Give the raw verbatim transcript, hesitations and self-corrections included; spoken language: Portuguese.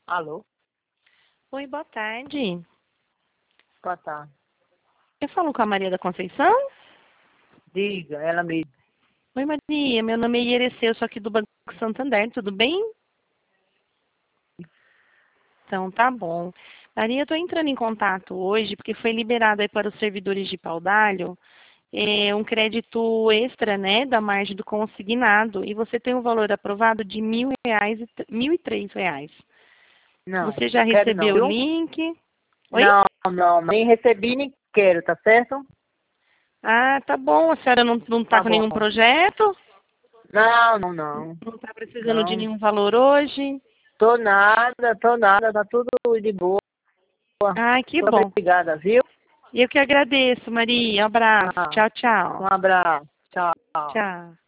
Alô? Oi, boa tarde. Boa tarde. Eu falo com a Maria da Conceição? Diga, ela mesmo. Oi, Maria. Meu nome é Iereceu, eu sou aqui do Banco Santander. Tudo bem? Então, tá bom. Maria, eu estou entrando em contato hoje porque foi liberado aí para os servidores de Paudalho é, um crédito extra, né, da margem do consignado. E você tem um valor aprovado de mil reais, e mil e três reais. Não, Você já quero não, recebeu o viu? link? Oi? Não, não, nem recebi nem quero, tá certo? Ah, tá bom. A senhora não não está Tá com bom. nenhum projeto? Não, não, não. Não está precisando de Não, nenhum valor hoje? tô nada, tô nada, tá tudo de boa. Ai, que Muito bom. obrigada, viu? Eu que agradeço, Maria. Um abraço. Ah, Tchau, um tchau. abraço. Tchau. Tchau.